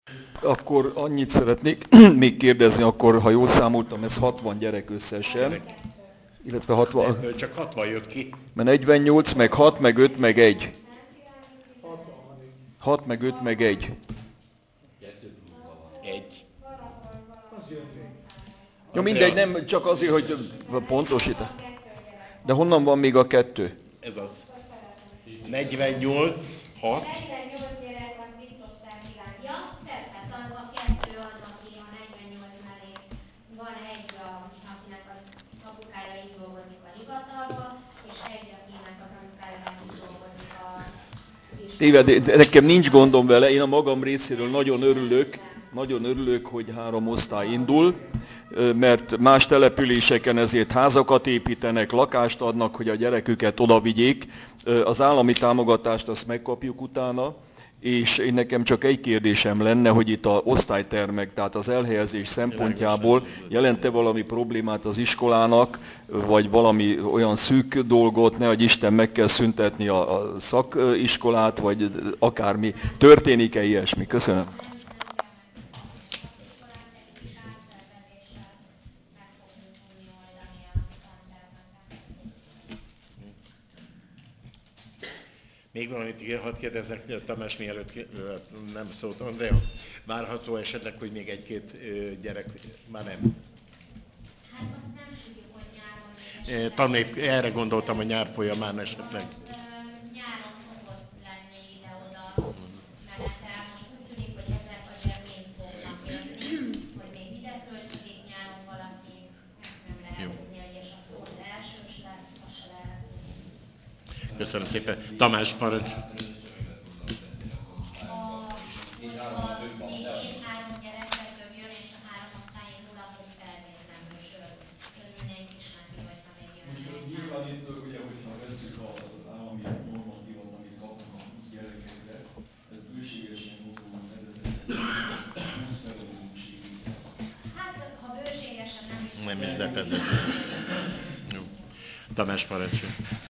Akkor annyit szeretnék még kérdezni, akkor ha jól számoltam, ez 60 gyerek összesen, Gyerek. illetve De 60, ebből csak 60 jött ki. mert 48, meg 6, meg 5, meg 1. 60. 6, meg 5, meg 1. 2 pluszban van. Egy. Az jön még. Jó, mindegy, Andrea, nem csak azért, hogy pontosít. 62 gyerek De van. honnan van még a 2? ez az. Azt a szeretem. 48, A 6. 48 gyerek az biztos Szent Ja, persze, hát a kettő az, aki a 48 mellé van egy, akinek az apukája itt dolgozik a hivatalba, és egy, akinek az anyukája meg itt dolgozik az Téved, iskolában. nekem nincs gondom vele, én a magam részéről Nem téved, nem. nagyon örülök, hogy 3 osztály indul, mert más településeken ezért házakat építenek, lakást adnak, hogy a gyereküket oda vigyék. Az állami támogatást azt megkapjuk utána, és én nekem csak egy kérdésem lenne, hogy itt a osztálytermek, tehát az elhelyezés Világos, szempontjából jelente valami problémát az iskolának, vagy valami olyan szűk dolgot, nehogy Isten meg kell szüntetni a szakiskolát, vagy akármi. Történik-e ilyesmi? Köszönöm. Nem kell megszüntetni a szakiskolát, egy kis átszervezéssel meg fogjuk tudni oldani a tantermeket. Még valamit hadd kérdezzek, Tamás, mielőtt nem szólt Andrea. Várható esetleg, hogy még egy-két gyerek, már nem. Hát azt nem tudjuk, hogy nyáron még esetleg Tanít, erre egy-két gondoltam a gyerek. nyár folyamán esetleg. Az nyáron szokott lenni ide-oda menete. Most úgy tűnik, hogy ezek azért mind fognak jönni, hogy még ide költözik nyáron valaki, ezt nem lehet Jó. tudni, hogy és az pont elsős lesz, azt se lehet tudni. Köszönöm szépen. Lényeg Tamás, az, hogy parancs. házszerelő szöveget tudnak tenni a Ha, osztályokba, és az hogyha így-hárommal több van, még de az két-három gyerekkel jön, és a három osztályig nulla, akkor feltétlenül, sőt, örülnénk is neki, hogyha még Most jönne egy pár. nyilván itt, ugye, hogyha vesszük az állami normatívat, amit kapnak a 20 gyerekekre, ez bőségesen gondolom nevezetesen 20 pedagógus igényel. Hát, ha bőségesen nem is, Nem is, akkor de nem is pedagógus. túl. Jó. Tamás, parancs.